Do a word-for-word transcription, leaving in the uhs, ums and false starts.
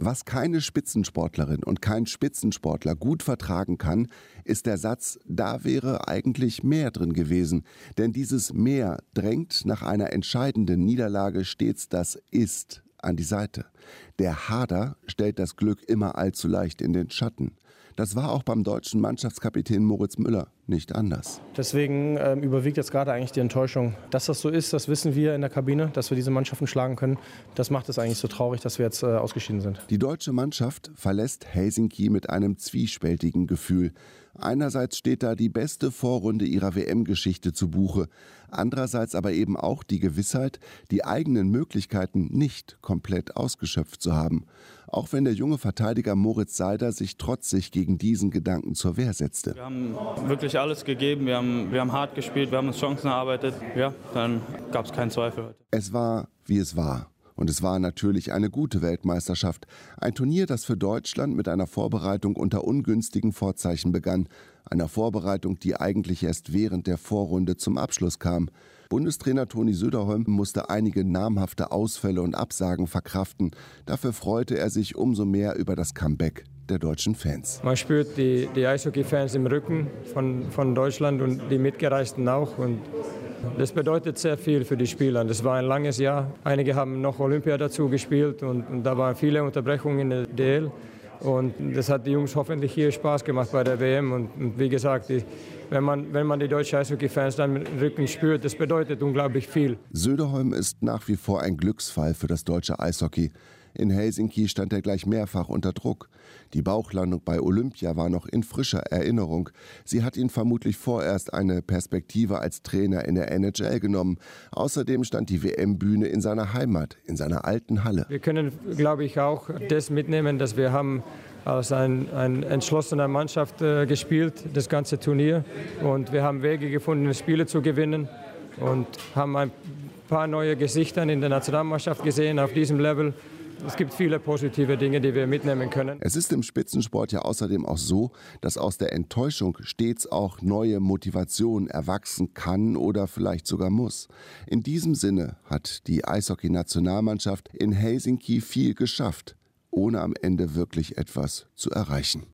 Was keine Spitzensportlerin und kein Spitzensportler gut vertragen kann, ist der Satz, da wäre eigentlich mehr drin gewesen. Denn dieses Mehr drängt nach einer entscheidenden Niederlage stets das Ist an die Seite. Der Hader stellt das Glück immer allzu leicht in den Schatten. Das war auch beim deutschen Mannschaftskapitän Moritz Müller nicht anders. Deswegen ähm, überwiegt jetzt gerade eigentlich die Enttäuschung. Dass das so ist, das wissen wir in der Kabine, dass wir diese Mannschaften schlagen können. Das macht es eigentlich so traurig, dass wir jetzt äh, ausgeschieden sind. Die deutsche Mannschaft verlässt Helsinki mit einem zwiespältigen Gefühl. Einerseits steht da die beste Vorrunde ihrer W M-Geschichte zu Buche. Andererseits aber eben auch die Gewissheit, die eigenen Möglichkeiten nicht komplett ausgeschöpft zu haben. Auch wenn der junge Verteidiger Moritz Seider sich trotzig gegen diesen Gedanken zur Wehr setzte. Wir haben wirklich alles gegeben, wir haben, wir haben hart gespielt, wir haben uns Chancen erarbeitet. Ja, dann gab es keinen Zweifel heute. Es war, wie es war. Und es war natürlich eine gute Weltmeisterschaft. Ein Turnier, das für Deutschland mit einer Vorbereitung unter ungünstigen Vorzeichen begann. Einer Vorbereitung, die eigentlich erst während der Vorrunde zum Abschluss kam. Bundestrainer Toni Söderholm musste einige namhafte Ausfälle und Absagen verkraften. Dafür freute er sich umso mehr über das Comeback der deutschen Fans. Man spürt die, die Eishockey-Fans im Rücken von, von Deutschland und die Mitgereisten auch. Und das bedeutet sehr viel für die Spieler. Das war ein langes Jahr. Einige haben noch Olympia dazu gespielt und, und da waren viele Unterbrechungen in der D L. Und das hat die Jungs hoffentlich hier Spaß gemacht bei der W M. Und, und wie gesagt, die, wenn, man, wenn man die deutschen Eishockey-Fans dann mit dem Rücken spürt, das bedeutet unglaublich viel. Söderholm ist nach wie vor ein Glücksfall für das deutsche Eishockey. In Helsinki stand er gleich mehrfach unter Druck. Die Bauchlandung bei Olympia war noch in frischer Erinnerung. Sie hat ihn vermutlich vorerst eine Perspektive als Trainer in der N H L genommen. Außerdem stand die W M-Bühne in seiner Heimat, in seiner alten Halle. Wir können, glaube ich, auch das mitnehmen, dass wir haben als ein, ein entschlossener Mannschaft äh, gespielt, das ganze Turnier. Und wir haben Wege gefunden, Spiele zu gewinnen und haben ein paar neue Gesichter in der Nationalmannschaft gesehen auf diesem Level. Es gibt viele positive Dinge, die wir mitnehmen können. Es ist im Spitzensport ja außerdem auch so, dass aus der Enttäuschung stets auch neue Motivation erwachsen kann oder vielleicht sogar muss. In diesem Sinne hat die Eishockey-Nationalmannschaft in Helsinki viel geschafft, ohne am Ende wirklich etwas zu erreichen.